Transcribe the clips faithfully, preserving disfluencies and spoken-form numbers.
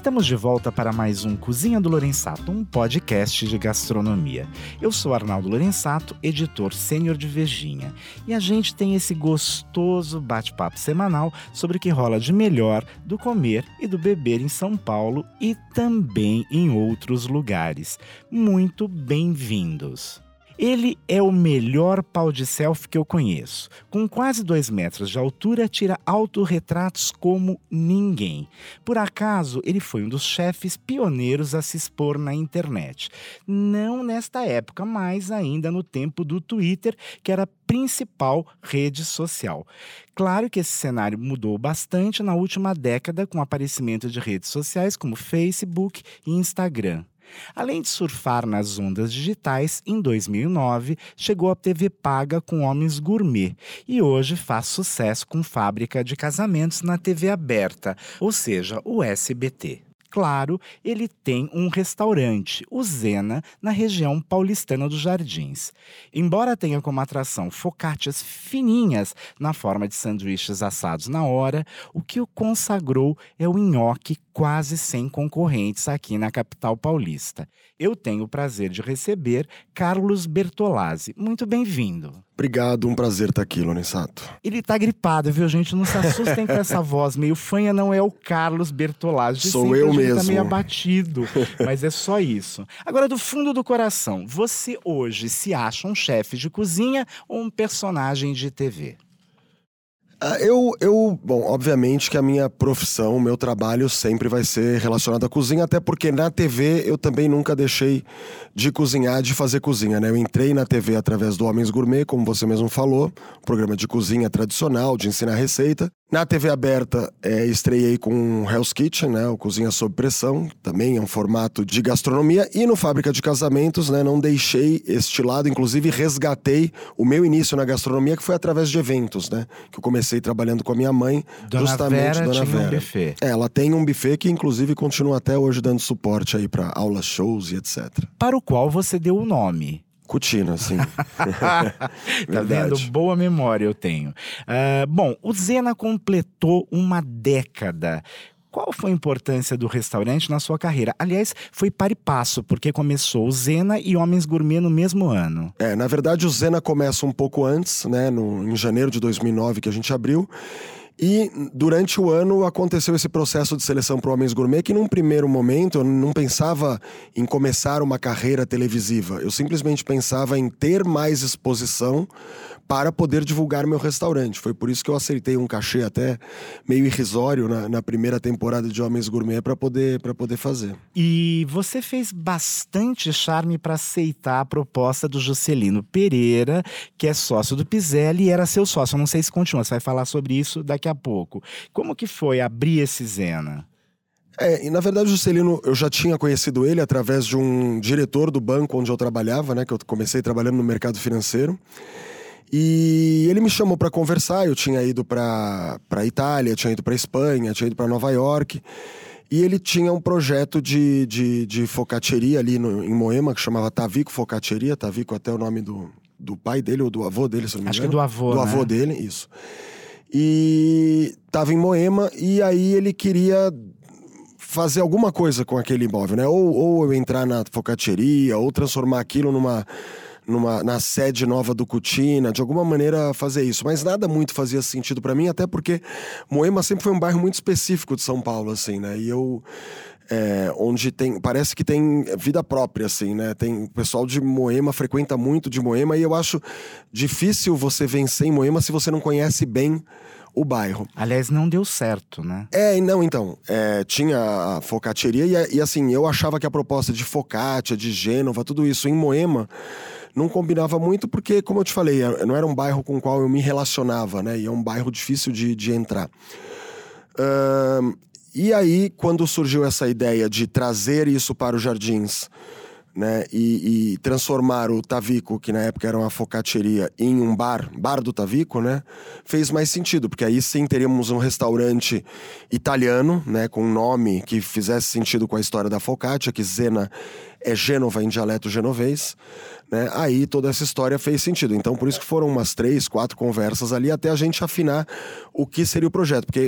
Estamos de volta para mais um Cozinha do Lorenzato, um podcast de gastronomia. Eu sou Arnaldo Lorenzato, editor sênior de Vejinha, e a gente tem esse gostoso bate-papo semanal sobre o que rola de melhor do comer e do beber em São Paulo e também em outros lugares. Muito bem-vindos! Ele é o melhor pau de selfie que eu conheço. Com quase dois metros de altura, tira autorretratos como ninguém. Por acaso, ele foi um dos chefes pioneiros a se expor na internet. Não nesta época, mas ainda no tempo do Twitter, que era a principal rede social. Claro que esse cenário mudou bastante na última década com o aparecimento de redes sociais como Facebook e Instagram. Além de surfar nas ondas digitais, em dois mil e nove chegou à T V paga com Homens Gourmet e hoje faz sucesso com Fábrica de Casamentos na T V aberta, ou seja, o S B T. Claro, ele tem um restaurante, o Zena, na região paulistana dos Jardins. Embora tenha como atração focaccias fininhas na forma de sanduíches assados na hora, o que o consagrou é o nhoque quase sem concorrentes aqui na capital paulista. Eu tenho o prazer de receber Carlos Bertolazzi. Muito bem-vindo. Obrigado, um prazer estar aqui, Lorenzato. Ele tá gripado, viu, gente? Não se assustem com essa voz meio fanha, não é o Carlos Bertolazzi. Sou eu mesmo. Ele tá meio abatido, mas é só isso. Agora, do fundo do coração, você hoje se acha um chefe de cozinha ou um personagem de T V? Ah, eu, eu, bom, obviamente que a minha profissão, o meu trabalho sempre vai ser relacionado à cozinha, até porque na T V eu também nunca deixei de cozinhar, de fazer cozinha, né? Eu entrei na T V através do Homens Gourmet, como você mesmo falou, um programa de cozinha tradicional, de ensinar receita. Na T V aberta, é, estreiei com Hell's Kitchen, né? O Cozinha Sob Pressão, também é um formato de gastronomia. E no Fábrica de Casamentos, né? Não deixei este lado, inclusive resgatei o meu início na gastronomia, que foi através de eventos, né? Que eu comecei trabalhando com a minha mãe, Dona justamente Vera Dona tinha Vera. um buffet. É, ela tem um buffet que inclusive continua até hoje dando suporte aí para aulas, shows e etcétera. Para o qual você deu o nome. Cutina, sim. Tá vendo? Boa memória eu tenho. Uh, bom, o Zena completou uma década. Qual foi a importância do restaurante na sua carreira? Aliás, foi par e passo, porque começou o Zena e Homens Gourmet no mesmo ano. É, na verdade o Zena começa um pouco antes, né? No, em janeiro de dois mil e nove que a gente abriu. E durante o ano aconteceu esse processo de seleção para o Homens Gourmet, que num primeiro momento eu não pensava em começar uma carreira televisiva. Eu simplesmente pensava em ter mais exposição para poder divulgar meu restaurante. Foi por isso que eu aceitei um cachê até meio irrisório na, na primeira temporada de Homens Gourmet para poder, para poder fazer. E você fez bastante charme para aceitar a proposta do Juscelino Pereira, que é sócio do Pizelli e era seu sócio. Eu não sei se continua, você vai falar sobre isso daqui a pouco. Como que foi abrir esse Zena? É, e na verdade o Juscelino, eu já tinha conhecido ele através de um diretor do banco onde eu trabalhava, né? Que eu comecei trabalhando no mercado financeiro. E ele me chamou para conversar, eu tinha ido para para Itália, tinha ido para Espanha, tinha ido para Nova York. E ele tinha um projeto de, de, de focacceria ali no, em Moema, que chamava Tavico Focacceria. Tavico até o nome do, do pai dele ou do avô dele, se não me engano. Acho que é do avô, Do né? avô dele, isso. E tava em Moema, e aí ele queria fazer alguma coisa com aquele imóvel, né? Ou, ou eu entrar na focacceria, ou transformar aquilo numa... Numa, na sede nova do Cutina, de alguma maneira fazer isso. Mas nada muito fazia sentido pra mim, até porque Moema sempre foi um bairro muito específico de São Paulo, assim, né? E eu... É, onde tem... Parece que tem vida própria, assim, né? Tem... O pessoal de Moema frequenta muito de Moema e eu acho difícil você vencer em Moema se você não conhece bem o bairro. Aliás, não deu certo, né? É, não, então, é, tinha a focacceria e, e assim, eu achava que a proposta de focaccia, de Gênova, tudo isso em Moema não combinava muito porque, como eu te falei, não era um bairro com o qual eu me relacionava, né? E é um bairro difícil de, de entrar. Uh, e aí, quando surgiu essa ideia de trazer isso para os Jardins, né? E, e transformar o Tavico, que na época era uma focacceria, em um bar, bar do Tavico, né? Fez mais sentido, porque aí sim teríamos um restaurante italiano, né? Com um nome que fizesse sentido com a história da focaccia, que Zena é Gênova em dialeto genovês, né? Aí toda essa história fez sentido. Então por isso que foram umas três, quatro conversas ali até a gente afinar o que seria o projeto, porque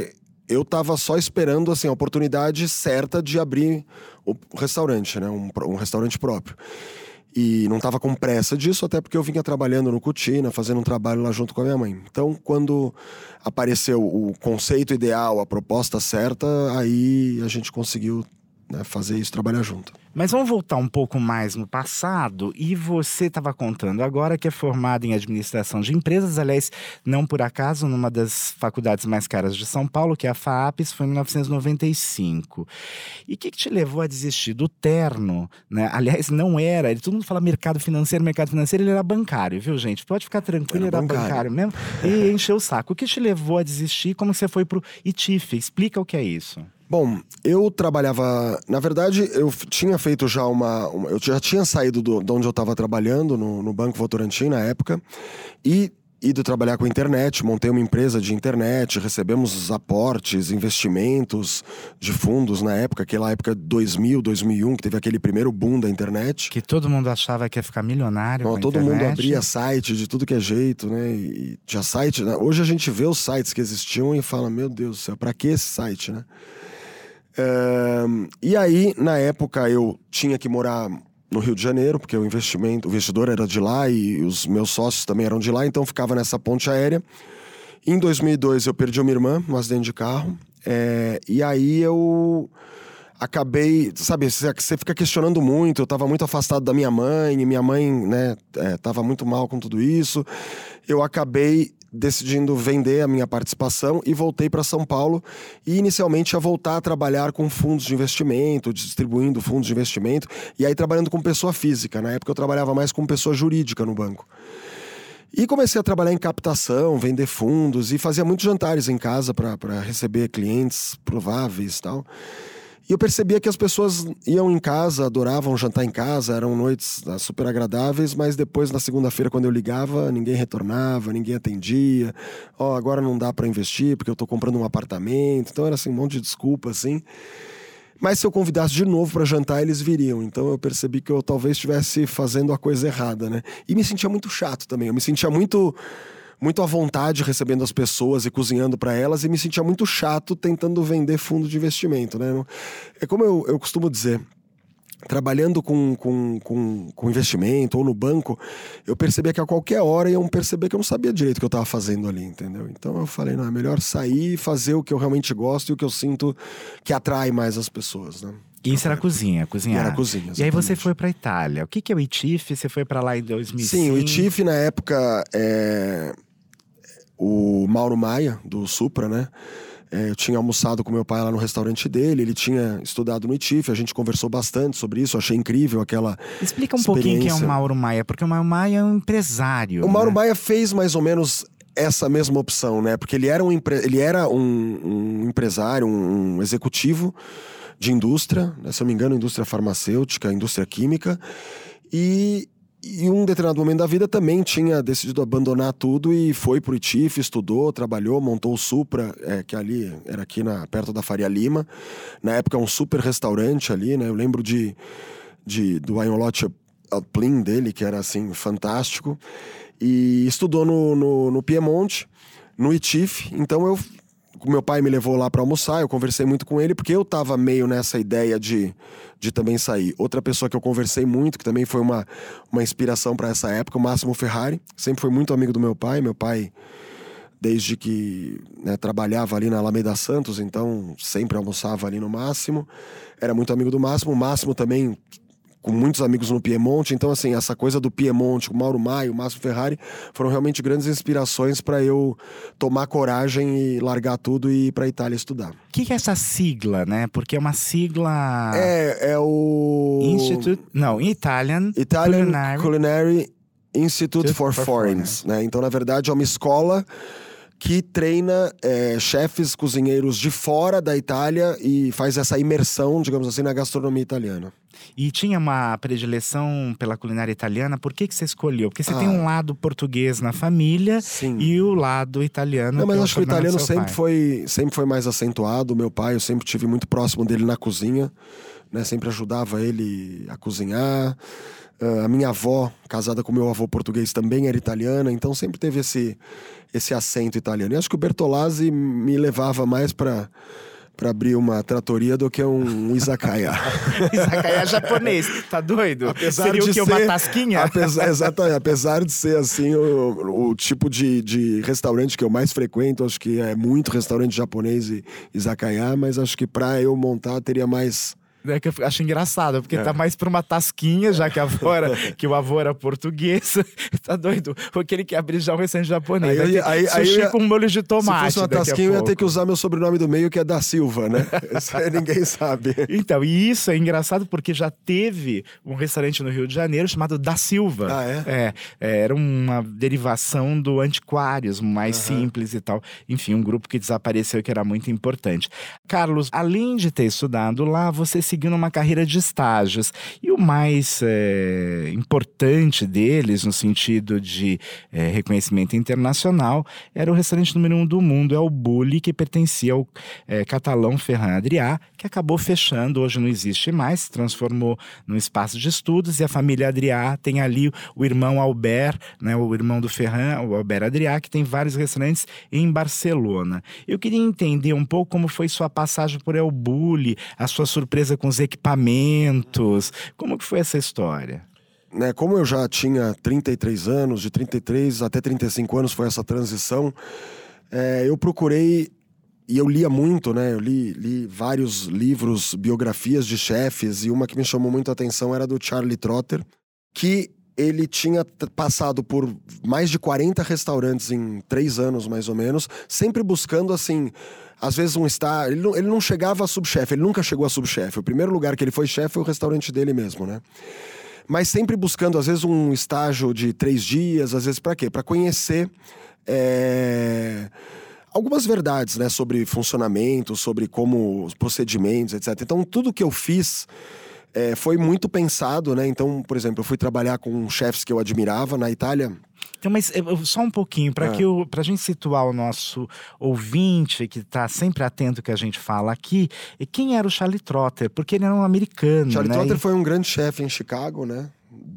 eu estava só esperando assim, a oportunidade certa de abrir o restaurante, né? Um, um restaurante próprio. E não estava com pressa disso, até porque eu vinha trabalhando no Cutina, fazendo um trabalho lá junto com a minha mãe. Então, quando apareceu o conceito ideal, a proposta certa, aí a gente conseguiu, né, fazer isso, trabalhar junto. Mas vamos voltar um pouco mais no passado. E você estava contando agora que é formado em administração de empresas, aliás, não por acaso, numa das faculdades mais caras de São Paulo, que é a FAAP, isso foi em mil novecentos e noventa e cinco. E o que, que te levou a desistir do terno, né? Aliás, não era, ele, todo mundo fala mercado financeiro, mercado financeiro, ele era bancário, viu, gente? Pode ficar tranquilo, ele era bancário, bancário mesmo. E encheu o saco. O que te levou a desistir? Como você foi pro I T F? Explica o que é isso. Bom, eu trabalhava... Na verdade, eu tinha feito já uma... uma eu já tinha saído do, de onde eu estava trabalhando, no, no Banco Votorantim, na época, e ido trabalhar com internet, montei uma empresa de internet, recebemos aportes, investimentos de fundos na época, aquela época dois mil, dois mil e um, que teve aquele primeiro boom da internet. Que todo mundo achava que ia ficar milionário. Não, com todo a internet. mundo abria site de tudo que é jeito, né? E tinha site, né? Hoje a gente vê os sites que existiam e fala, meu Deus do céu, pra que esse site, né? Uh, e aí, na época, eu tinha que morar no Rio de Janeiro, porque o investimento, o investidor era de lá e os meus sócios também eram de lá, então ficava nessa ponte aérea. Em dois mil e dois, eu perdi uma irmã, um acidente de carro, é, e aí eu acabei, sabe, você fica questionando muito, eu estava muito afastado da minha mãe, e minha mãe, né, estava é, muito mal com tudo isso, eu acabei decidindo vender a minha participação e voltei para São Paulo e inicialmente ia voltar a trabalhar com fundos de investimento, distribuindo fundos de investimento e aí trabalhando com pessoa física. Na época eu trabalhava mais com pessoa jurídica no banco. E comecei a trabalhar em captação, vender fundos e fazia muitos jantares em casa para receber clientes prováveis e tal. E eu percebia que as pessoas iam em casa, adoravam jantar em casa, eram noites super agradáveis, mas depois, na segunda-feira, quando eu ligava, ninguém retornava, ninguém atendia. Ó, oh, agora não dá para investir porque eu tô comprando um apartamento. Então era assim, um monte de desculpa, assim. Mas se eu convidasse de novo para jantar, eles viriam. Então eu percebi que eu talvez estivesse fazendo a coisa errada, né? E me sentia muito chato também. Eu me sentia muito... muito à vontade recebendo as pessoas e cozinhando para elas e me sentia muito chato tentando vender fundo de investimento, né? É como eu, eu costumo dizer, trabalhando com, com, com, com investimento ou no banco, eu percebia que a qualquer hora iam perceber que eu não sabia direito o que eu estava fazendo ali, entendeu? Então eu falei, não, é melhor sair e fazer o que eu realmente gosto e o que eu sinto que atrai mais as pessoas, né? E isso era cozinha, cozinhar. Era cozinha, exatamente. E aí você foi para Itália. O que, que é o I T F? Você foi para lá em dois mil e cinco? Sim, o I T F na época é... O Mauro Maia, do Supra, né? É, eu tinha almoçado com meu pai lá no restaurante dele, ele tinha estudado no I T F, a gente conversou bastante sobre isso, eu achei incrível aquela Explica um pouquinho quem é o Mauro Maia, porque o Mauro Maia é um empresário. O Mauro né? Maia fez mais ou menos essa mesma opção, né? Porque ele era um, ele era um, um empresário, um, um executivo de indústria, né? Se eu não me engano, indústria farmacêutica, indústria química, e... E em um determinado momento da vida também tinha decidido abandonar tudo e foi pro I T F, estudou, trabalhou, montou o Supra, é, que ali era aqui na, perto da Faria Lima. Na época um super restaurante ali, né? Eu lembro de, de, do Wine-Lote Alplin dele, que era assim, fantástico. E estudou no, no, no Piemonte, no I T F. Então eu... Meu pai me levou lá para almoçar, eu conversei muito com ele, porque eu tava meio nessa ideia de, de também sair. Outra pessoa que eu conversei muito, que também foi uma, uma inspiração para essa época, o Máximo Ferrari, sempre foi muito amigo do meu pai. Meu pai, desde que né, trabalhava ali na Alameda Santos, então sempre almoçava ali no Máximo. Era muito amigo do Máximo. O Máximo também... com muitos amigos no Piemonte, então assim, essa coisa do Piemonte, o Mauro Maia, o Máximo Ferrari, foram realmente grandes inspirações para eu tomar coragem e largar tudo e ir para a Itália estudar. O que, que é essa sigla, né? Porque é uma sigla... É, é o... Institute... Não, Italian, Italian Culinary, Culinary Institute for, for Foreigners, né? Então, na verdade, é uma escola que treina é, chefes, cozinheiros de fora da Itália e faz essa imersão, digamos assim, na gastronomia italiana. E tinha uma predileção pela culinária italiana, por que que você escolheu? Porque você Ah. tem um lado português na família Sim. e o lado italiano. Não, mas que é acho que o sobrenome do italiano seu sempre pai. foi, sempre foi mais acentuado. Meu pai, eu sempre tive muito próximo dele na cozinha. né? Sempre ajudava ele a cozinhar. Uh, a minha avó, casada com meu avô português, também era italiana, então sempre teve esse, esse acento italiano. E acho que o Bertolazzi me levava mais para para abrir uma tratoria do que um, um izakaya. Izakaya japonês, tá doido? Apesar Seria de o que, ser, uma tasquinha? Apesar, exatamente, apesar de ser assim o, o tipo de, de restaurante que eu mais frequento, acho que é muito restaurante japonês e izakaya, mas acho que para eu montar teria mais... É que eu acho engraçado, porque É. tá mais pra uma tasquinha, já que, a avó era, que o avô era português. Tá doido? Porque ele quer abrir já um restaurante japonês. Aí eu ia- aí- aí eu sushi ia- com molho de tomate. Se fosse uma daqui a tasquinha, eu ia ter pouco. que usar meu sobrenome do meio, que é da Silva, né? Isso aí ninguém sabe. Então, e isso é engraçado porque já teve um restaurante no Rio de Janeiro chamado Da Silva. Ah, é? É, é, era uma derivação do Antiquários, mais Aham. simples e tal. Enfim, um grupo que desapareceu que era muito importante. Carlos, além de ter estudado lá, você seguiu numa carreira de estágios. E o mais é, importante deles, no sentido de é, reconhecimento internacional, era o restaurante número um do mundo, é o Bulli, que pertencia ao é, catalão Ferran Adrià, que acabou fechando, hoje não existe mais, se transformou num espaço de estudos, e a família Adrià tem ali o irmão Albert, né, o irmão do Ferran, o Albert Adrià, que tem vários restaurantes em Barcelona. Eu queria entender um pouco como foi sua passagem por El Bulli, a sua surpresa com os equipamentos, como que foi essa história? Né, como eu já tinha trinta e três anos, de trinta e três até trinta e cinco anos foi essa transição, é, eu procurei, e eu lia muito, né? Eu li, li vários livros, biografias de chefes, e uma que me chamou muito a atenção era do Charlie Trotter, que ele tinha t- passado por mais de quarenta restaurantes em três anos, mais ou menos, sempre buscando, assim, às vezes um estar... Ele não, ele não chegava a subchefe, ele nunca chegou a subchefe. O primeiro lugar que ele foi chefe foi o restaurante dele mesmo, né? Mas sempre buscando, às vezes, um estágio de três dias, às vezes, para quê? Para conhecer é, algumas verdades, né? Sobre funcionamento, sobre como os procedimentos, etcétera. Então, tudo que eu fiz é, foi muito pensado, né? Então, por exemplo, eu fui trabalhar com chefes que eu admirava na Itália. Então, mas eh, só um pouquinho, para É. que o, pra gente situar o nosso ouvinte, que está sempre atento ao que a gente fala aqui, e quem era o Charlie Trotter? Porque ele era um americano, Charlie né? Trotter E- foi um grande chefe em Chicago, né?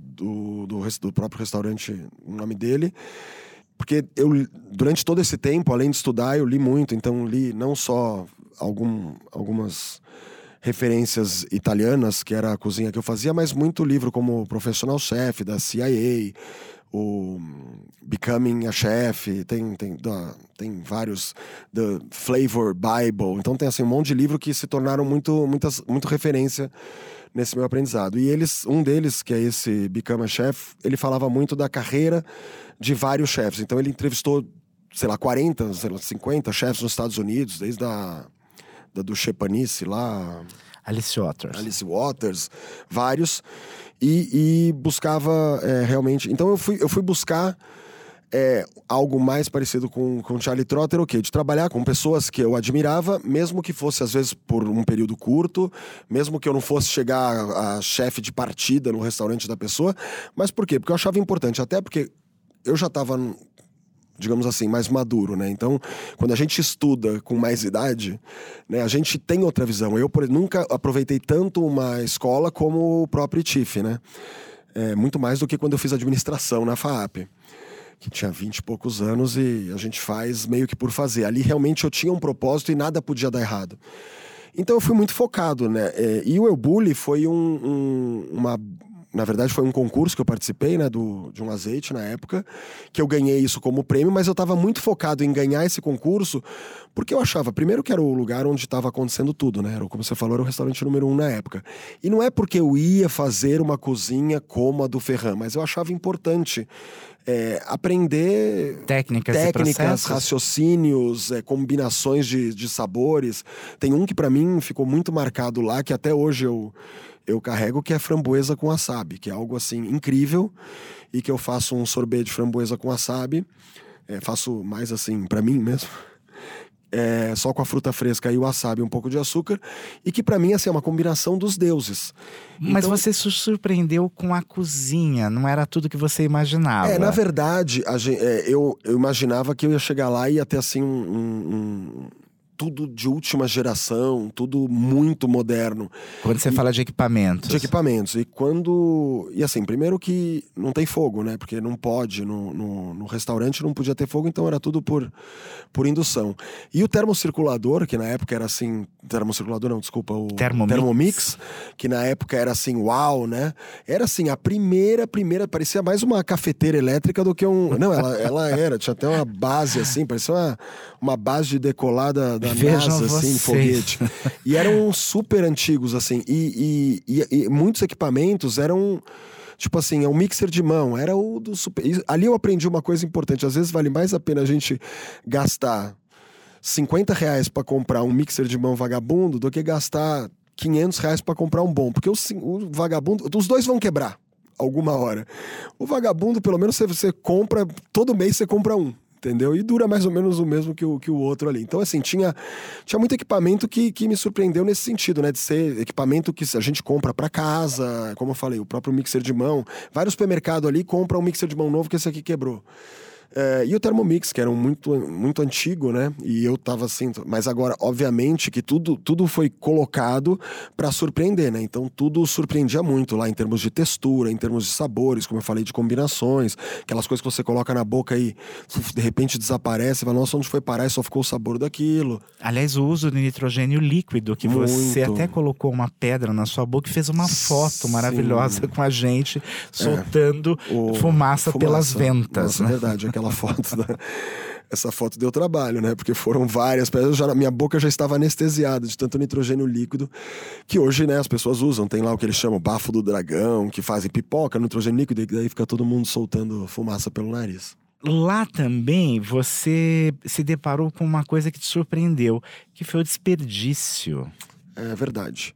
Do, do, res- do próprio restaurante, o nome dele. Porque eu, durante todo esse tempo, além de estudar, eu li muito. Então, li não só algum, algumas referências italianas, que era a cozinha que eu fazia, mas muito livro como Professional Chef, da C I A, o Becoming a Chef, tem, tem, da, tem vários, The Flavor Bible. Então, tem assim, um monte de livro que se tornaram muito, muitas, muito referência nesse meu aprendizado. E eles, um deles, que é esse Become a Chef, ele falava muito da carreira de vários chefes. Então ele entrevistou, sei lá, quarenta, sei lá, cinquenta chefes nos Estados Unidos, desde a da do Chepanice lá, Alice Waters. Alice Waters, vários, e, e buscava é, realmente... Então eu fui, eu fui buscar é, algo mais parecido com, com Charlie Trotter, o quê? De trabalhar com pessoas que eu admirava, mesmo que fosse às vezes por um período curto, mesmo que eu não fosse chegar a, a chefe de partida no restaurante da pessoa. Mas por quê? Porque eu achava importante, até porque eu já estava, digamos assim, mais maduro, né? Então, quando a gente estuda com mais idade, né, a gente tem outra visão. Eu por, nunca aproveitei tanto uma escola como o próprio I T I F, né? É, muito mais do que quando eu fiz administração na FAAP, que tinha vinte e poucos anos, e a gente faz meio que por fazer. Ali realmente eu tinha um propósito e nada podia dar errado. Então eu fui muito focado, né? É, e o El Bulli foi um, um, uma... Na verdade, foi um concurso que eu participei, né, do, de um azeite na época, que eu ganhei isso como prêmio, mas eu estava muito focado em ganhar esse concurso, porque eu achava, primeiro, que era o lugar onde estava acontecendo tudo, né? Era, como você falou, era o restaurante número um na época. E não é porque eu ia fazer uma cozinha como a do Ferran, mas eu achava importante é, aprender Técnicas, e técnicas, processos. raciocínios, é, combinações de, de sabores. Tem um que para mim ficou muito marcado lá, que até hoje eu, eu carrego, que é framboesa com wasabi, que é algo assim incrível, e que eu faço um sorbet de framboesa com wasabi, é, faço mais assim para mim mesmo, é, só com a fruta fresca e o wasabi, um pouco de açúcar, e que para mim assim, é uma combinação dos deuses. Mas Então, você se surpreendeu com a cozinha, não era tudo que você imaginava. É, na verdade, a gen- é, eu, eu imaginava que eu ia chegar lá e ia ter assim um, um, um, tudo de última geração, tudo muito moderno. Quando você e, fala de equipamentos. De equipamentos. E quando... E assim, primeiro que não tem fogo, né? Porque não pode, no, no, no restaurante não podia ter fogo, então era tudo por, por indução. E o termocirculador, que na época era assim... Termocirculador não, desculpa, o Thermomix. Thermomix, que na época era assim, uau, né? Era assim, a primeira, primeira, parecia mais uma cafeteira elétrica do que um... Não, ela, ela era, tinha até uma base assim, parecia uma, uma base de decolar da, da NASA, assim, foguete. E eram super antigos, assim, e, e, e, e muitos equipamentos eram... Tipo assim, é um mixer de mão, era o do super... Ali eu aprendi uma coisa importante, às vezes vale mais a pena a gente gastar cinquenta reais pra comprar um mixer de mão vagabundo do que gastar quinhentos reais pra comprar um bom, porque o, o vagabundo, os dois vão quebrar alguma hora. O vagabundo, pelo menos, você, você compra, todo mês você compra um, entendeu? E dura mais ou menos o mesmo que o, que o outro ali. Então, assim, tinha, tinha muito equipamento que, que me surpreendeu nesse sentido, né? De ser equipamento que a gente compra pra casa, como eu falei, o próprio mixer de mão. Vários supermercados ali compram um mixer de mão novo que esse aqui quebrou. É, e o Thermomix, que era um muito, muito antigo, né? E eu tava assim... Mas agora, obviamente, que tudo, tudo foi colocado pra surpreender, né? Então, tudo surpreendia muito lá em termos de textura, em termos de sabores, como eu falei, de combinações. Aquelas coisas que você coloca na boca e, de repente, desaparece. Você fala, nossa, onde foi parar? E só ficou o sabor daquilo. Aliás, o uso do nitrogênio líquido, que muito. Você até colocou uma pedra na sua boca e fez uma foto maravilhosa Sim. com a gente, soltando é. o... fumaça, fumaça pelas ventas. Nossa, né? É verdade, aquela foto da... Essa foto deu trabalho, né? Porque foram várias pedras, já, minha boca já estava anestesiada de tanto nitrogênio líquido, que hoje, né, as pessoas usam. Tem lá o que eles chamam bafo do dragão, que fazem pipoca, nitrogênio líquido, e daí fica todo mundo soltando fumaça pelo nariz. Lá também você se deparou com uma coisa que te surpreendeu, que foi o desperdício. É verdade.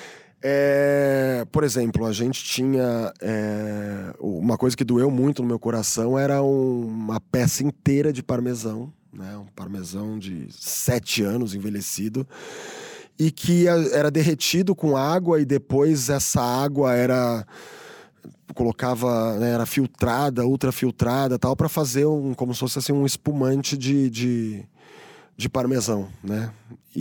É, por exemplo, a gente tinha é, uma coisa que doeu muito no meu coração, era um, uma peça inteira de parmesão, né? Um parmesão de sete anos envelhecido, e que era derretido com água, e depois essa água era colocava, né, era filtrada, ultrafiltrada, tal, para fazer um, como se fosse assim, um espumante de, de, de parmesão, né?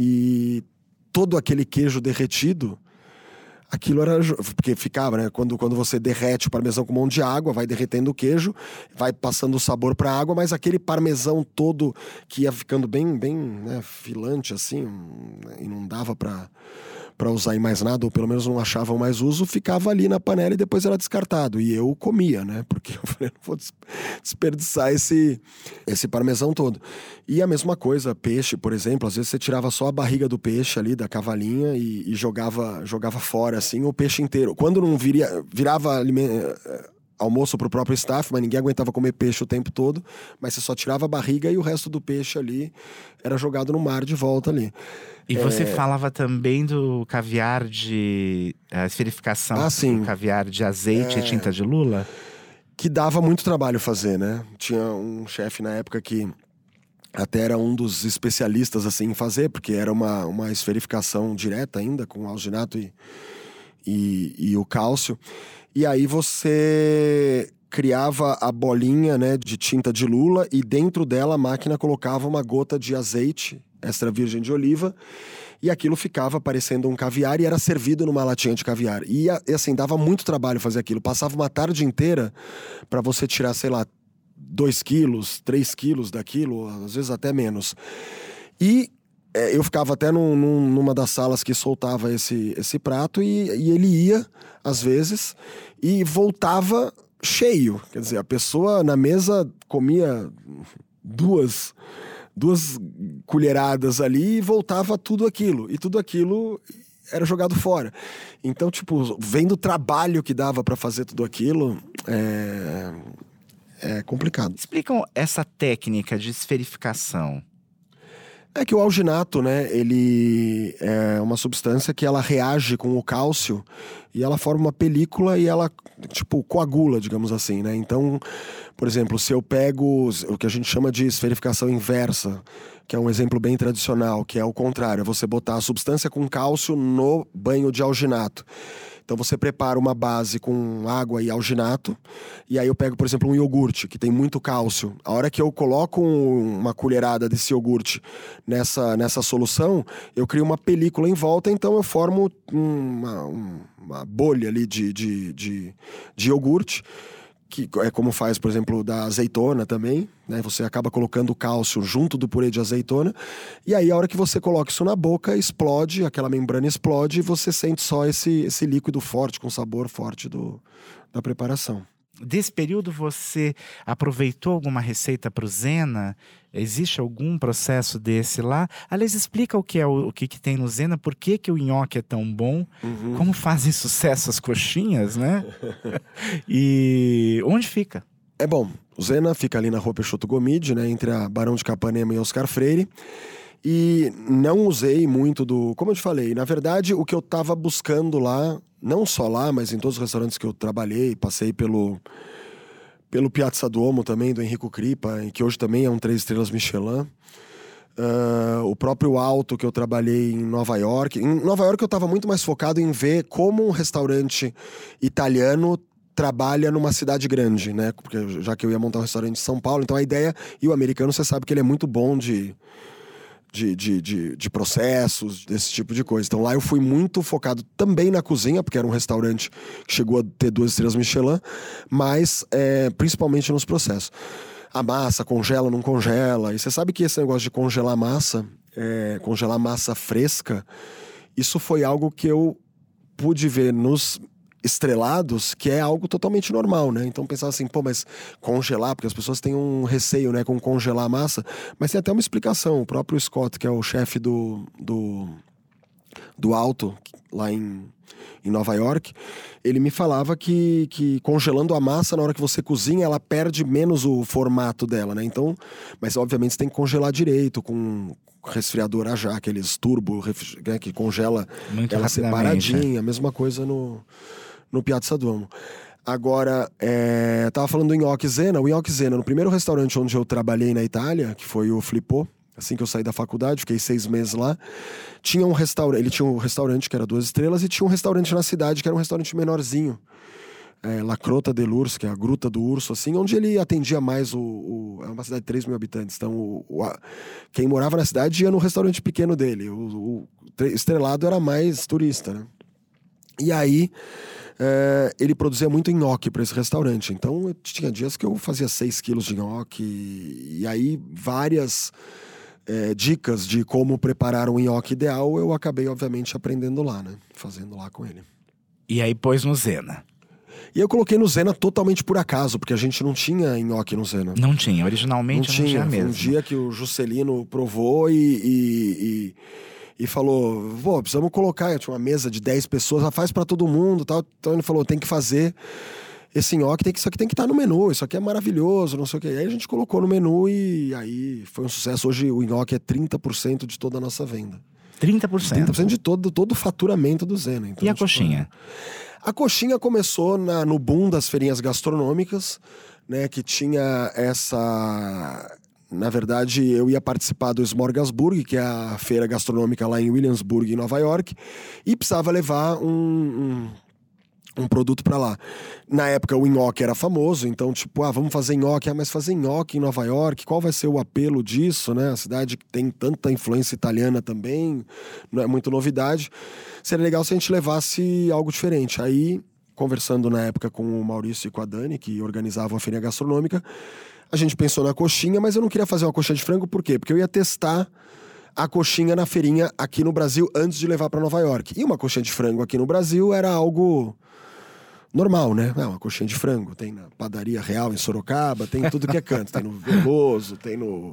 E todo aquele queijo derretido, aquilo era... Porque ficava, né? Quando, quando você derrete o parmesão com um monte de água, vai derretendo o queijo, vai passando o sabor pra água, mas aquele parmesão todo que ia ficando bem, bem, né, filante, assim, e não dava pra, pra usar em mais nada, ou pelo menos não achavam mais uso, ficava ali na panela e depois era descartado. E eu comia, né? Porque eu falei, não vou desperdiçar esse, esse parmesão todo. E a mesma coisa, peixe, por exemplo, às vezes você tirava só a barriga do peixe ali, da cavalinha, e, e jogava, jogava fora, assim, o peixe inteiro. Quando não viria, virava alimento, almoço pro próprio staff, mas ninguém aguentava comer peixe o tempo todo, mas você só tirava a barriga e o resto do peixe ali era jogado no mar de volta ali. E você é... falava também do caviar de... a esferificação ah, sim. do caviar de azeite é... e tinta de lula? Que dava muito trabalho fazer, né? Tinha um chefe na época que até era um dos especialistas assim, em fazer, porque era uma, uma esferificação direta ainda, com o alginato e, e, e o cálcio. E aí você criava a bolinha, né, de tinta de lula, e dentro dela a máquina colocava uma gota de azeite extra virgem de oliva, e aquilo ficava parecendo um caviar e era servido numa latinha de caviar. E, e assim, dava muito trabalho fazer aquilo. Passava uma tarde inteira para você tirar, sei lá, dois quilos, três quilos daquilo, às vezes até menos. E é, eu ficava até num, num, numa das salas que soltava esse, esse prato, e, e ele ia, às vezes, e voltava cheio. Quer dizer, a pessoa na mesa comia duas, duas colheradas ali e voltava tudo aquilo. E tudo aquilo era jogado fora. Então, tipo, vendo o trabalho que dava para fazer tudo aquilo, é... é complicado. Explicam essa técnica de esferificação. É que o alginato, né, ele é uma substância que ela reage com o cálcio e ela forma uma película e ela, tipo, coagula, digamos assim, né? Então, por exemplo, se eu pego o que a gente chama de esferificação inversa, que é um exemplo bem tradicional, que é o contrário, é você botar a substância com cálcio no banho de alginato. Então você prepara uma base com água e alginato, e aí eu pego, por exemplo, um iogurte, que tem muito cálcio. A hora que eu coloco uma colherada desse iogurte nessa, nessa solução, eu crio uma película em volta, então eu formo uma, uma bolha ali de, de, de, de iogurte, que é como faz, por exemplo, da azeitona também, né? Você acaba colocando o cálcio junto do purê de azeitona, e aí a hora que você coloca isso na boca, explode, aquela membrana explode, e você sente só esse, esse líquido forte, com sabor forte do, da preparação. Desse período você aproveitou alguma receita para o Zena? Existe algum processo desse lá? Aliás, explica o que é o, o que, que tem no Zena, por que, que o nhoque é tão bom, uhum. Como fazem sucesso as coxinhas, né? E onde fica? É bom, o Zena fica ali na Rua Peixoto Gomide, né, entre a Barão de Capanema e Oscar Freire. E não usei muito do... Como eu te falei, na verdade, o que eu estava buscando lá, não só lá, mas em todos os restaurantes que eu trabalhei, passei pelo, pelo Piazza Duomo também, do Enrico Cripa, que hoje também é um três estrelas Michelin. Uh, o próprio Alto, que eu trabalhei em Nova York. Em Nova York eu estava muito mais focado em ver como um restaurante italiano trabalha numa cidade grande, né? Porque já que eu ia montar um restaurante em São Paulo, então a ideia... E o americano, você sabe que ele é muito bom de... De, de, de, de processos, desse tipo de coisa. Então lá eu fui muito focado também na cozinha, porque era um restaurante que chegou a ter duas estrelas Michelin, mas é, principalmente nos processos. A massa, congela, não congela. E você sabe que esse negócio de congelar massa, é, congelar massa fresca, isso foi algo que eu pude ver nos estrelados, que é algo totalmente normal, né? Então pensava assim, pô, mas congelar, porque as pessoas têm um receio, né, com congelar a massa, mas tem até uma explicação. O próprio Scott, que é o chefe do, do, do Alto, lá em, em Nova York, ele me falava que, que congelando a massa, na hora que você cozinha, ela perde menos o formato dela, né? Então, mas obviamente você tem que congelar direito, com resfriador a já, aqueles turbo, né, que congela muito ela separadinha, é. A mesma coisa no... no Piazza Duomo. Agora, é, tava falando do nhoque Zena. O nhoque Zena, no primeiro restaurante onde eu trabalhei na Itália, que foi o Flippo, assim que eu saí da faculdade, fiquei seis meses lá, tinha um restaurante, ele tinha um restaurante que era duas estrelas, e tinha um restaurante na cidade que era um restaurante menorzinho, é, La Crota dell'Urso, que é a Gruta do Urso, assim, onde ele atendia mais o... o é uma cidade de três mil habitantes, então o, o, a, quem morava na cidade ia no restaurante pequeno dele, o, o estrelado era mais turista, né? E aí, é, ele produzia muito nhoque para esse restaurante. Então, tinha dias que eu fazia seis quilos de nhoque. E aí, várias é, dicas de como preparar um nhoque ideal, eu acabei, obviamente, aprendendo lá, né? Fazendo lá com ele. E aí, pôs no Zena. E eu coloquei no Zena totalmente por acaso, porque a gente não tinha nhoque no Zena. Não tinha, originalmente não, não tinha, tinha mesmo. Foi um dia que o Juscelino provou e... e, e... E falou, pô, precisamos colocar, tinha uma mesa de dez pessoas, faz pra todo mundo, tal. Então ele falou, tem que fazer esse nhoque, tem que, isso aqui tem que estar no menu, isso aqui é maravilhoso, não sei o quê. Aí a gente colocou no menu e aí foi um sucesso. Hoje o nhoque é trinta por cento de toda a nossa venda. trinta por cento? trinta por cento de todo, todo o faturamento do Zena. Então, e a tipo, coxinha? A coxinha começou na, no boom das feirinhas gastronômicas, né, que tinha essa... Na verdade, eu ia participar do Smorgasburg, que é a feira gastronômica lá em Williamsburg, em Nova York, e precisava levar um, um, um produto para lá. Na época, o nhoque era famoso, então, tipo, ah, vamos fazer nhoque, ah, mas fazer nhoque em Nova York, qual vai ser o apelo disso, né? A cidade que tem tanta influência italiana também, não é muito novidade. Seria legal se a gente levasse algo diferente. Aí, conversando na época com o Maurício e com a Dani, que organizavam a feira gastronômica, a gente pensou na coxinha, mas eu não queria fazer uma coxinha de frango, por quê? Porque eu ia testar a coxinha na feirinha aqui no Brasil antes de levar para Nova York. E uma coxinha de frango aqui no Brasil era algo normal, né? É uma coxinha de frango. Tem na Padaria Real em Sorocaba, tem tudo que é canto. Tem no Veloso, tem no...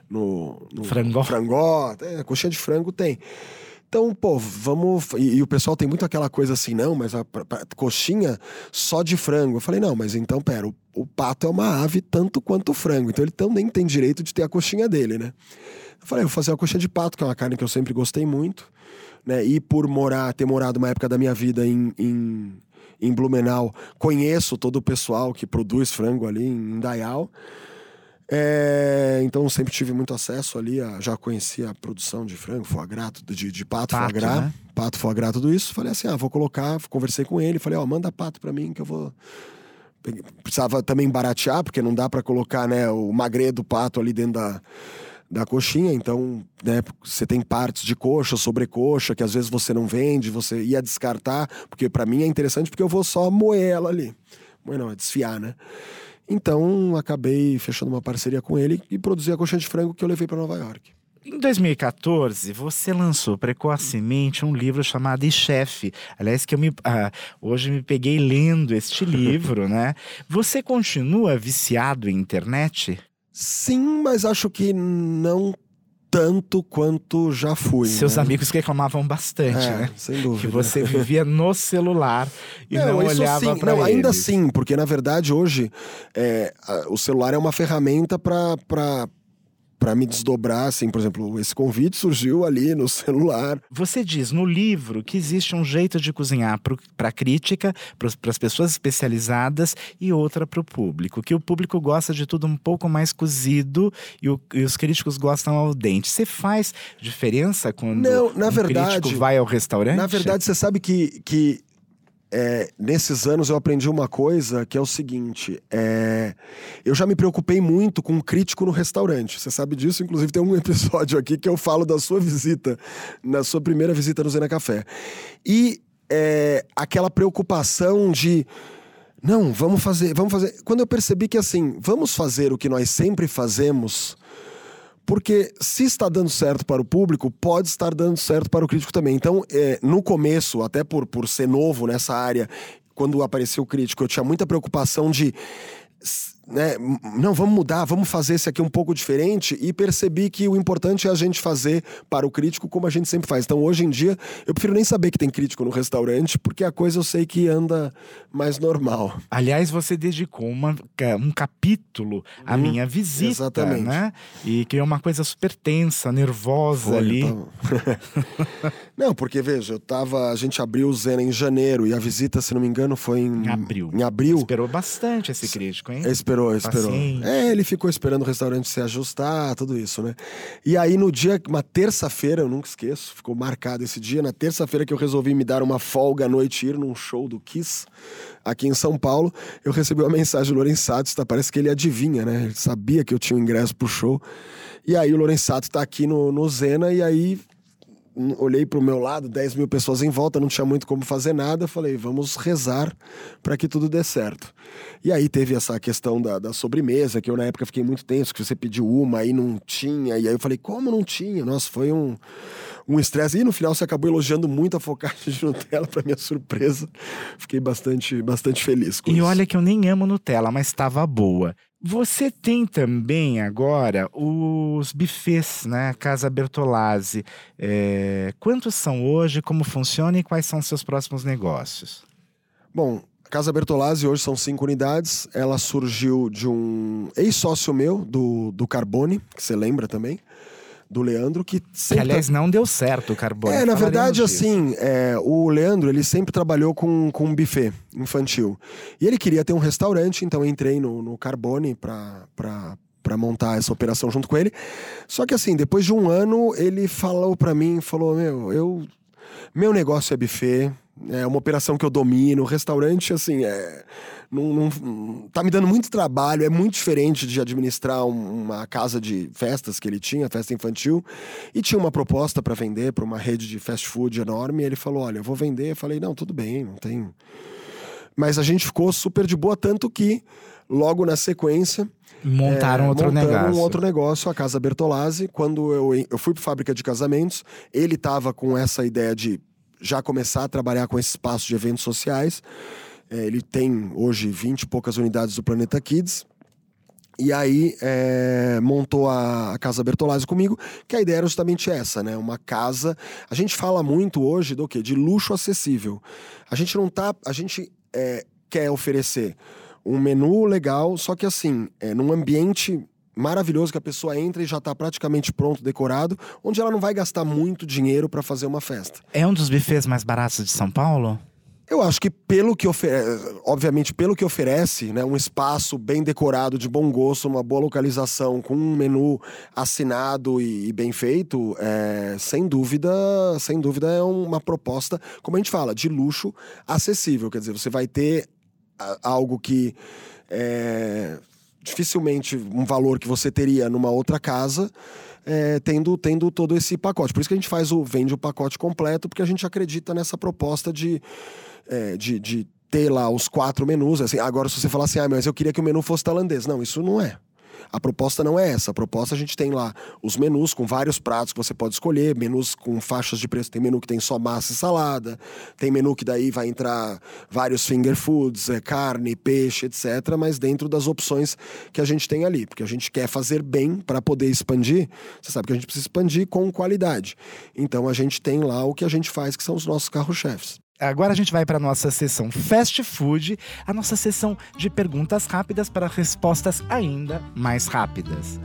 no, no Frangó. Frangó. Tem, a coxinha de frango tem. Então, pô, vamos... E, e o pessoal tem muito aquela coisa assim, não, mas a, a, a coxinha só de frango. Eu falei, não, mas então, pera, o, o pato é uma ave tanto quanto o frango. Então ele também tem direito de ter a coxinha dele, né? Eu falei, eu vou fazer uma coxinha de pato, que é uma carne que eu sempre gostei muito, né? E por morar, ter morado uma época da minha vida em, em, em Blumenau, conheço todo o pessoal que produz frango ali em Indaial. É, então sempre tive muito acesso ali, a, já conhecia a produção de frango, foie gras, de, de pato, Pato, foie gras, né? pato, foie gras, tudo isso. Falei assim, ah, vou colocar, conversei com ele, falei, ó, manda pato pra mim que eu vou... Precisava também baratear, porque não dá pra colocar, né, o magre do pato ali dentro da, da coxinha, então, né, você tem partes de coxa, sobrecoxa, que às vezes você não vende, você ia descartar, porque pra mim é interessante porque eu vou só moer ela ali. Moer não, é desfiar, né? Então, acabei fechando uma parceria com ele e produzi a coxinha de frango que eu levei para Nova York. Em dois mil e quatorze, você lançou precocemente um livro chamado E Chefe. Aliás, que eu me, ah, hoje me peguei lendo este livro, né? Você continua viciado em internet? Sim, mas acho que não tanto quanto já fui. Seus né? amigos reclamavam bastante, é, né? Sem dúvida. Que você vivia no celular e não, não olhava para ele. Ainda sim, porque na verdade hoje é, a, o celular é uma ferramenta para para me desdobrar, assim, por exemplo, esse convite surgiu ali no celular. Você diz no livro que existe um jeito de cozinhar para a crítica, para as pessoas especializadas e outra para o público, que o público gosta de tudo um pouco mais cozido e, o, e os críticos gostam ao dente. Você faz diferença quando Não, na um verdade, crítico vai ao restaurante? Na verdade, você sabe que... que... É, nesses anos eu aprendi uma coisa que é o seguinte, é, eu já me preocupei muito com um crítico no restaurante, você sabe disso, inclusive tem um episódio aqui que eu falo da sua visita, na sua primeira visita no Zena Café, e é, aquela preocupação de, não, vamos fazer, vamos fazer, quando eu percebi que assim, vamos fazer o que nós sempre fazemos, porque se está dando certo para o público, pode estar dando certo para o crítico também. Então, é, no começo, até por, por ser novo nessa área, quando apareceu o crítico, eu tinha muita preocupação de... Né, não, vamos mudar, vamos fazer esse aqui um pouco diferente, e percebi que o importante é a gente fazer para o crítico como a gente sempre faz. Então hoje em dia eu prefiro nem saber que tem crítico no restaurante, porque a coisa eu sei que anda mais normal. Aliás, você dedicou uma, um capítulo à hum, minha visita, exatamente. Né? E que é uma coisa super tensa, nervosa. Foi, ali. Tava... Não, porque veja, eu tava, a gente abriu o Zena em janeiro e a visita, se não me engano, foi em, em abril. Em abril. Esperou bastante esse crítico, hein? Esperou. Esperou, esperou. Paciente. É, ele ficou esperando o restaurante se ajustar, tudo isso, né? E aí no dia, uma terça-feira, eu nunca esqueço, ficou marcado esse dia, na terça-feira que eu resolvi me dar uma folga à noite e ir num show do Kiss, aqui em São Paulo, eu recebi uma mensagem do Lorenzato, tá? Parece que ele adivinha, né? Ele sabia que eu tinha um ingresso pro show. E aí o Lorenzato tá aqui no, no Zena, e aí... olhei pro meu lado, dez mil pessoas em volta, não tinha muito como fazer nada, falei, vamos rezar para que tudo dê certo. E aí teve essa questão da, da sobremesa, que eu na época fiquei muito tenso, que você pediu uma, aí não tinha, e aí eu falei, como não tinha? Nossa, foi um um estresse, e no final você acabou elogiando muito a focaccia de Nutella, pra minha surpresa, fiquei bastante, bastante feliz com e isso. E olha que eu nem amo Nutella, mas estava boa. Você tem também agora os buffets, né? Casa Bertolazzi. É... Quantos são hoje, como funciona e quais são os seus próximos negócios? Bom, a Casa Bertolazzi hoje são cinco unidades. Ela surgiu de um ex-sócio meu, do, do Carbone, que você lembra também, do Leandro, que sempre... Que, aliás, não deu certo o Carbone. É, na verdade, disso. assim, é, o Leandro, ele sempre trabalhou com, com um buffet infantil. E ele queria ter um restaurante, então eu entrei no, no Carbone pra, pra, pra montar essa operação junto com ele. Só que assim, depois de um ano, ele falou pra mim, falou, meu, eu... meu negócio é buffet, é uma operação que eu domino, restaurante, assim, é... Não, não, tá me dando muito trabalho, é muito diferente de administrar um, uma casa de festas que ele tinha, festa infantil, e tinha uma proposta para vender para uma rede de fast food enorme, e ele falou, olha, eu vou vender, eu falei, não, tudo bem, não tem... Mas a gente ficou super de boa, tanto que logo na sequência... Montaram é, outro negócio. um outro negócio, a Casa Bertolazzi. Quando eu, eu fui para fábrica de casamentos, ele tava com essa ideia de já começar a trabalhar com esse espaço de eventos sociais. É, ele tem hoje vinte e poucas unidades do Planeta Kids. E aí é, montou a, a Casa Bertolazzi comigo, que a ideia era justamente essa, né? Uma casa... A gente fala muito hoje do quê? De luxo acessível. A gente não tá... A gente é, quer oferecer um menu legal, só que assim, é, num ambiente maravilhoso que a pessoa entra e já está praticamente pronto, decorado, onde ela não vai gastar muito dinheiro para fazer uma festa. É um dos buffets mais baratos de São Paulo? Eu acho que pelo que oferece, obviamente pelo que oferece, né, um espaço bem decorado, de bom gosto, uma boa localização, com um menu assinado e, e bem feito, é, sem dúvida, sem dúvida é uma proposta, como a gente fala, de luxo acessível. Quer dizer, você vai ter a, algo que é, dificilmente um valor que você teria numa outra casa, É, tendo, tendo todo esse pacote. Por isso que a gente faz o, vende o pacote completo, porque a gente acredita nessa proposta de, é, de, de ter lá os quatro menus. Assim, agora, se você falar assim, ah, mas eu queria que o menu fosse tailandês. Não, isso não é. A proposta não é essa. A proposta, a gente tem lá os menus com vários pratos que você pode escolher, menus com faixas de preço. Tem menu que tem só massa e salada, tem menu que daí vai entrar vários finger foods, é, carne, peixe, etcétera, mas dentro das opções que a gente tem ali. Porque a gente quer fazer bem para poder expandir. Você sabe que a gente precisa expandir com qualidade. Então a gente tem lá o que a gente faz, que são os nossos carro-chefes. Agora a gente vai para a nossa sessão Fast Food, a nossa sessão de perguntas rápidas para respostas ainda mais rápidas.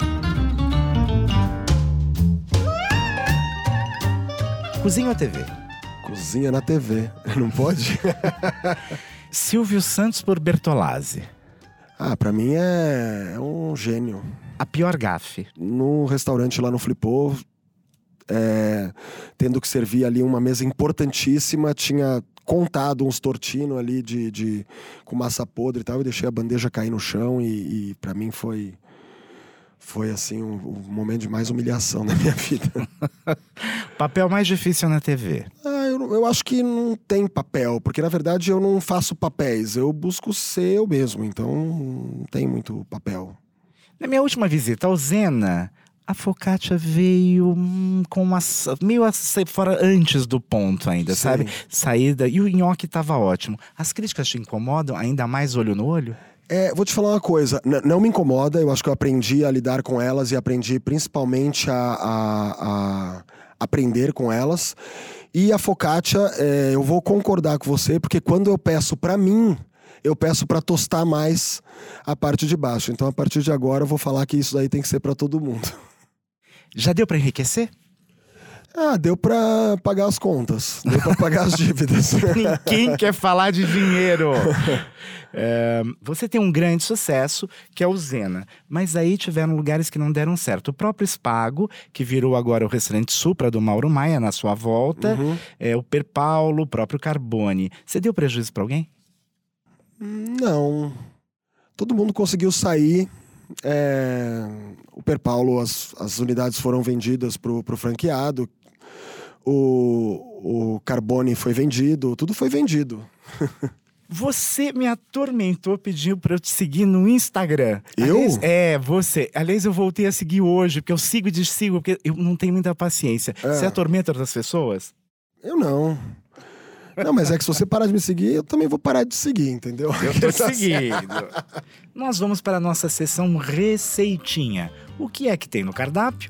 Cozinha ou T V? Cozinha na T V, não pode? Silvio Santos por Bertolazzi? Ah, pra mim é, é um gênio. A pior gafe? No restaurante lá no Flipô, É, tendo que servir ali uma mesa importantíssima, tinha contado uns tortino ali de, de, com massa podre e tal, e deixei a bandeja cair no chão e, e para mim foi, foi assim, um, um momento de mais humilhação na minha vida. Papel mais difícil na T V? Ah, eu, eu acho que não tem papel, porque na verdade eu não faço papéis, eu busco ser eu mesmo, então não tem muito papel. Na minha última visita ao Zena, a focaccia veio hum, com uma meio a fora antes do ponto ainda, Sim. sabe? Saída. E o nhoque tava ótimo. As críticas te incomodam? Ainda mais olho no olho? É, vou te falar uma coisa. N- não me incomoda. Eu acho que eu aprendi a lidar com elas e aprendi principalmente a, a, a aprender com elas. E a focaccia, é, eu vou concordar com você, porque quando eu peço pra mim, eu peço pra tostar mais a parte de baixo. Então, a partir de agora, eu vou falar que isso daí tem que ser pra todo mundo. Já deu pra enriquecer? Ah, deu pra pagar as contas. Deu pra pagar as dívidas. Ninguém quer falar de dinheiro. É, você tem um grande sucesso, que é o Zena. Mas aí tiveram lugares que não deram certo. O próprio Spago, que virou agora o restaurante Supra do Mauro Maia na sua volta. Uhum. É, o Perpaulo, o próprio Carbone. Você deu prejuízo pra alguém? Não. Todo mundo conseguiu sair. É, o Perpaulo, as, as unidades foram vendidas pro, pro franqueado, o, o Carbone foi vendido, tudo foi vendido. Você me atormentou pedindo pra eu te seguir no Instagram. Eu? Aliás, é, você. Aliás, eu voltei a seguir hoje, porque eu sigo e desigo, porque eu não tenho muita paciência. É. Você atormenta outras pessoas? Eu não. Não, mas é que se você parar de me seguir, eu também vou parar de seguir, entendeu? Eu tô te seguindo. Nós vamos para a nossa sessão Receitinha. O que é que tem no cardápio?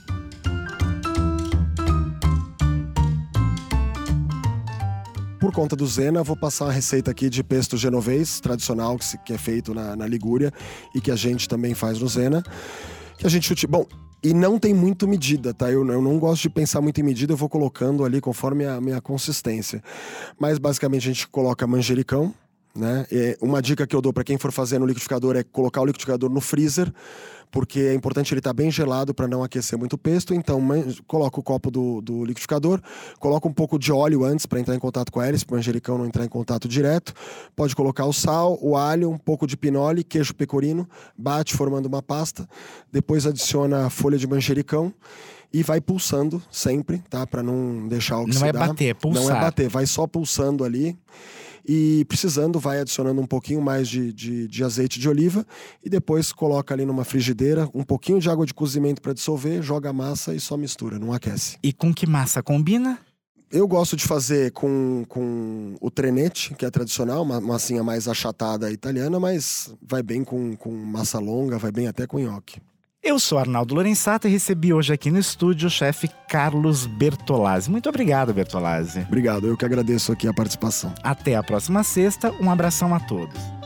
Por conta do Zena, vou passar uma receita aqui de pesto genovês, tradicional, que, se, que é feito na, na Ligúria e que a gente também faz no Zena. Que a gente chute... Bom, e não tem muito medida, tá? Eu, eu não gosto de pensar muito em medida, eu vou colocando ali conforme a minha consistência. Mas basicamente a gente coloca manjericão, né? E uma dica que eu dou para quem for fazer no liquidificador é colocar o liquidificador no freezer, porque é importante ele estar bem gelado para não aquecer muito o pesto. Então, man... coloca o copo do, do liquidificador, coloca um pouco de óleo antes para entrar em contato com a hélice, para o manjericão não entrar em contato direto. Pode colocar o sal, o alho, um pouco de pinole, queijo pecorino, bate formando uma pasta. Depois adiciona a folha de manjericão e vai pulsando sempre, tá? Para não deixar oxidar. Não é bater, é pulsar. Não é bater, vai só pulsando ali. E precisando, vai adicionando um pouquinho mais de, de, de azeite de oliva e depois coloca ali numa frigideira, um pouquinho de água de cozimento para dissolver, joga a massa e só mistura, não aquece. E com que massa combina? Eu gosto de fazer com, com o trenete, que é tradicional, uma massinha mais achatada italiana, mas vai bem com, com massa longa, vai bem até com nhoque. Eu sou Arnaldo Lorenzato e recebi hoje aqui no estúdio o chefe Carlos Bertolazzi. Muito obrigado, Bertolazzi. Obrigado, eu que agradeço aqui a participação. Até a próxima sexta, um abração a todos.